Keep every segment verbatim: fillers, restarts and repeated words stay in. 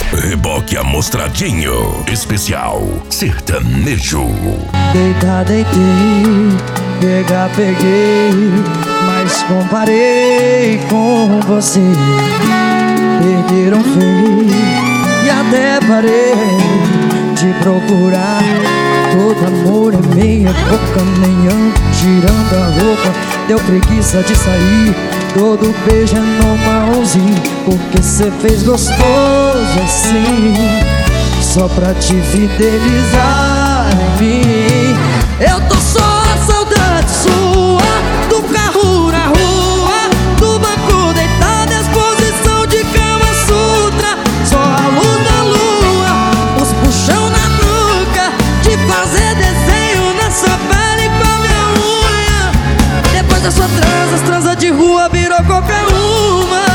Reboque Amostradinho. Especial sertanejo. Deitar, deitei, pegar, peguei, mas comparei com você. Perderam feio e até parei de procurar. Todo amor é meia boca, nem ando tirando a roupa. Deu preguiça de sair, todo beijo é no mãozinho. Porque cê fez gostoso assim, só pra te fidelizar em mim. Eu tô só a saudade sua, do carro na rua, do banco deitado, exposição de Kama Sutra. Só a luz da lua, os puxão na nuca, de fazer desenho nessa pele com a minha unha. Depois da sua transa, as transa de rua virou qualquer uma.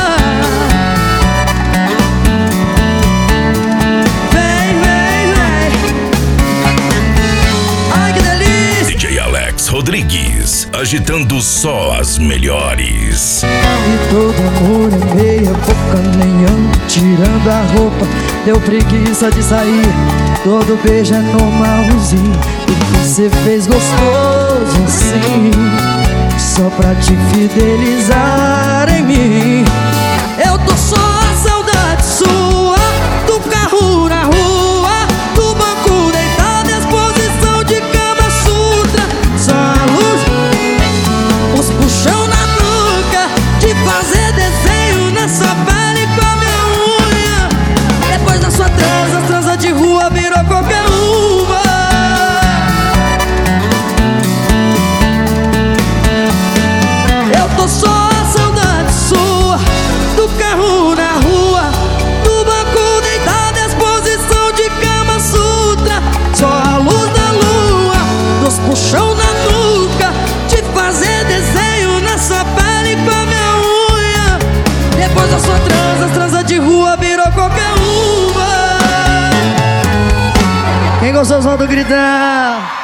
Rodrigues, agitando só as melhores. E todo amor é meia boca, nem ando tirando a roupa. Deu preguiça de sair, todo beijo é normalzinho. Porque você fez gostoso assim, só pra te fidelizar em mim. Eu tô só a saudade sua, do carro na rua, do banco deitado, exposição de Kama Sutra. Só a luz, os puxão na nuca, de fazer desenho nessa pele com a minha unha. Depois da sua transa, as transa de rua virou qualquer uma. Eu tô só a saudade sua, do carro na rua, do banco deitado, exposição de Kama Sutra. Só a luz da lua, dos puxão na nuca, de fazer desenho nessa pele com a minha unha. Depois da sua transa, as transa de rua virou qualquer uma. Quem gostou, solta o gritão.